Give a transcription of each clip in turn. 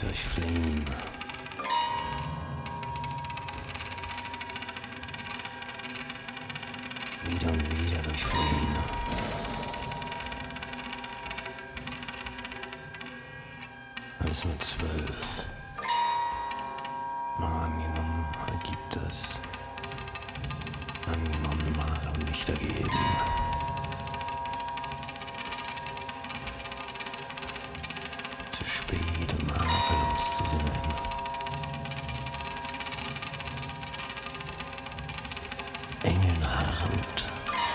durchfliehen. Wieder und wieder durchfliehen. Alles mit 12. Mal angenommen, ergibt es. Angenommene Male und nicht ergeben. Zu spät, um makellos zu sein. Engeln harrend.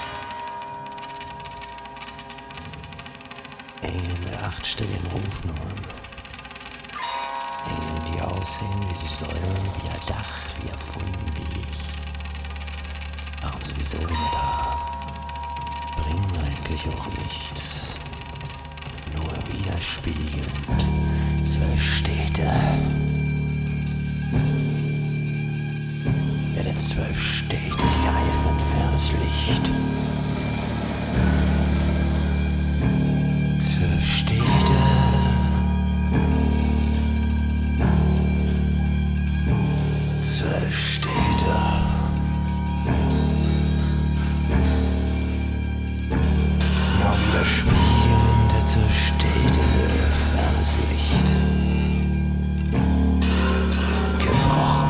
Engeln mit 8-stelligen Rufnummern. Engeln, die aussehen, wie sie sollen, wie erdacht, wie erfunden, wie ich. Waren sowieso immer da. Bringen eigentlich auch nichts. Nur widerspiegelnd. 12 Städte. Ja, der 12 Städte, die eifern fernes Licht. 12 Städte. 12 Städte. Nur widerspiegelnd der 12 Städte, fernes Licht. Gebrochen.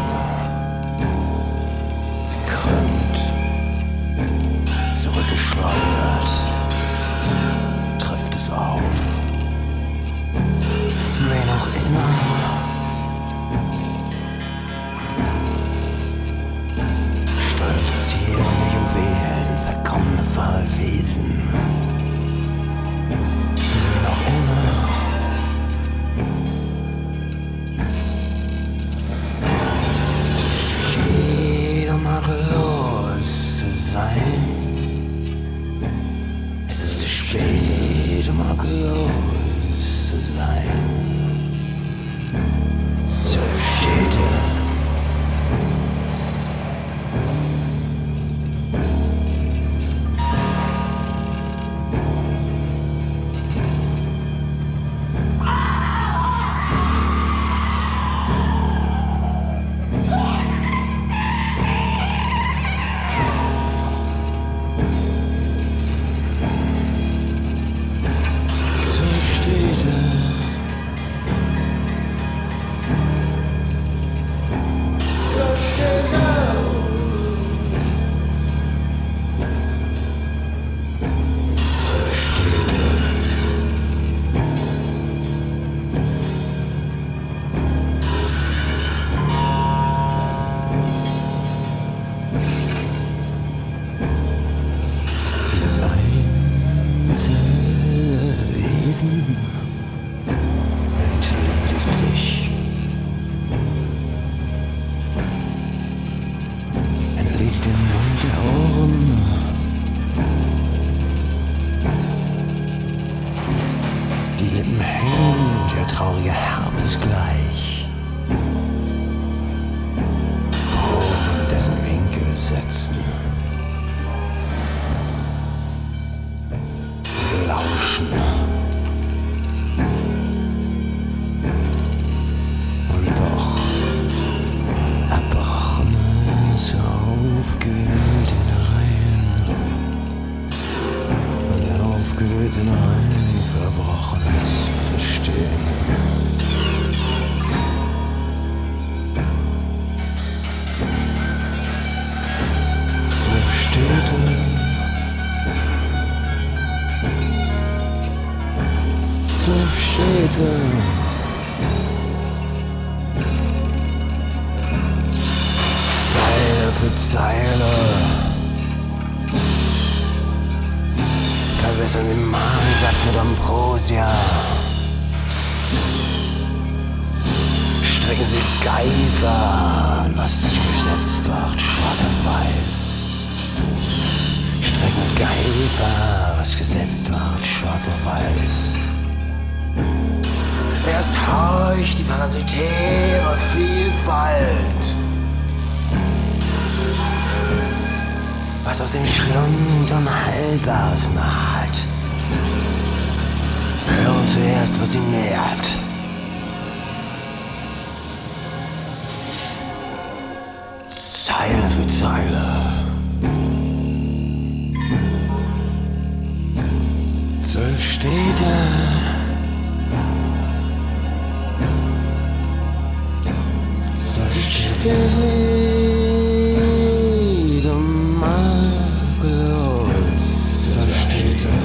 Gekrümmt. Zurückgeschleudert. Trifft es auf. Wen auch immer. Stolzierende Juwelen, verkommene Fallwesen. Wen auch immer. Zu spät, um makellos zu sein. Es ist zu spät, um makellos zu sein. 12 Städte. Dieses Einzelwesen entledigt sich. Entledigt den Mund der Ohren. Die Lippen hängen, der traurige Herpes gleich. Ohren in dessen Winkel setzen. Lauschen. Und doch Erbrochenes aufgewühlt in Reihen. Und aufgewühlt in Reihen Verbrochenes verstehen. Zwölf Städte. 12 Städte. Zeile für Zeile verwässern den Magensaft mit Ambrosia. Strecken sie Geifer an, was gesetzt wird, schwarz auf weiß. Strecken Geifer, was gesetzt wird, schwarz auf weiß. Erst horcht die parasitäre Vielfalt, was aus dem Schlund und Halbars naht. Hören zuerst, was sie nährt. steht er. So steht er makellos. So steht er.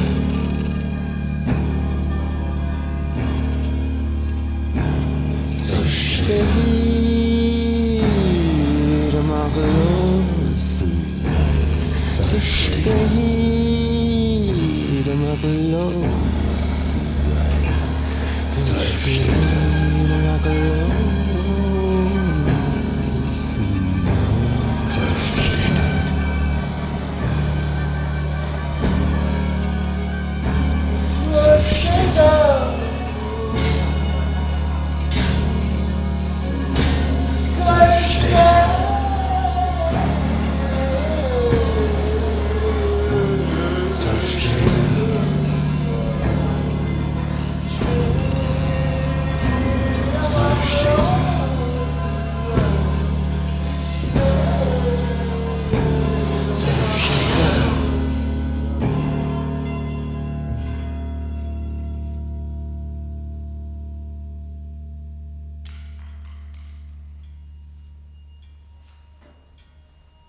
So steht er makellos. So steht er makellos. So steht er makellos.